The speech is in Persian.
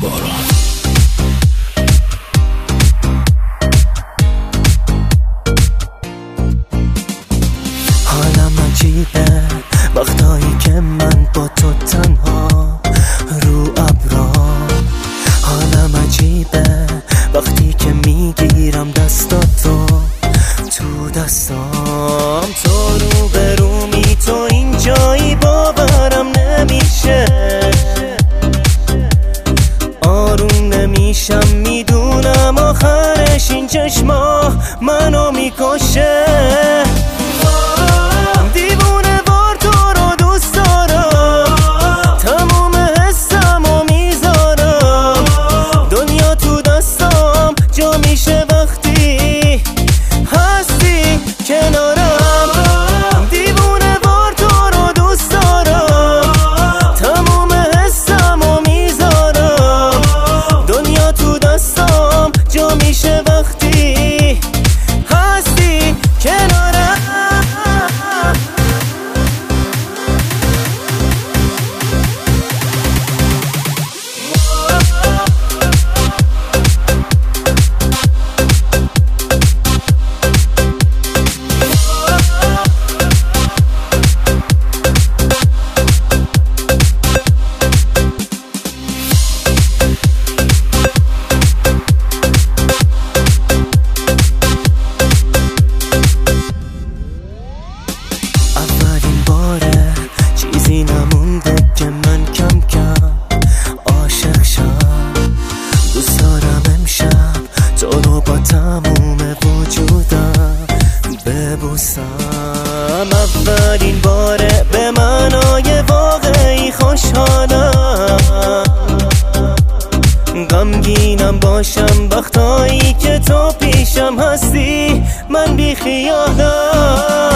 باران. حالم عجیبه وقتایی که من با تو تنها رو ابرا. حالم عجیبه وقتی که میگیرم دستاتو تو دستام، تو رو برومی، تو اینجایی باورم نمیشه، آروم نمیشم، میدونم آخرش این چشما منو میکشه. چیزی نمونده که من کم کم عاشق شم. دوست دارم امشب تو رو با تموم وجودم ببوسم. اولین باره به معنای واقعی خوشحالم، غمگینم باشم وقتایی که تو پیشم هستی، من بی خیالم.